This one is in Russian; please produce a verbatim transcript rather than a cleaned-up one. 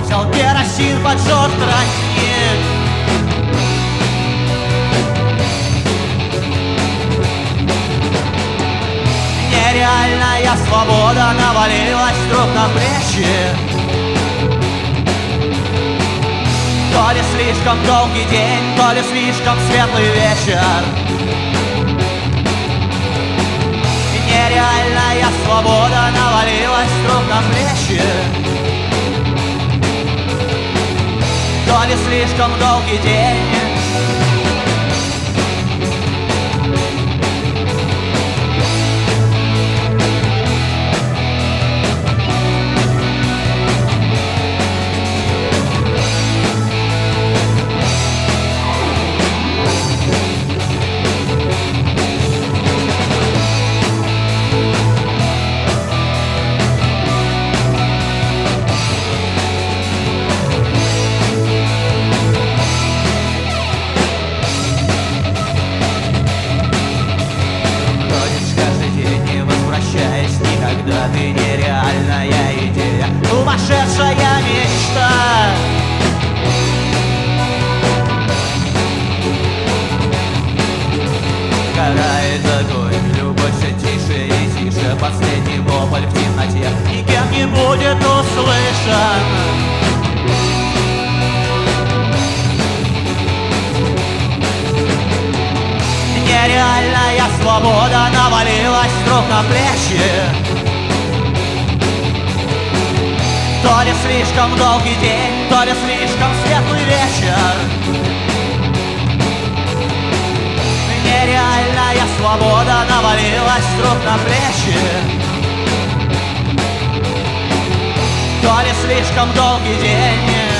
Взял керосин, поджег тростник. Нереальная свобода навалилась вдруг на плечи. То ли слишком долгий день, то ли слишком светлый вечер. Нереальная свобода навалилась вдруг на плечи. То ли слишком долгий день. Когда ты нереальная идея, сумасшедшая мечта. Карает огонь, любовь все тише и тише. Последний вопль в темноте никем не будет услышан. Нереальная свобода навалилась вдруг на плечи. То ли слишком долгий день, то ли слишком светлый вечер. Нереальная свобода навалилась вдруг на плечи. То ли слишком долгий день.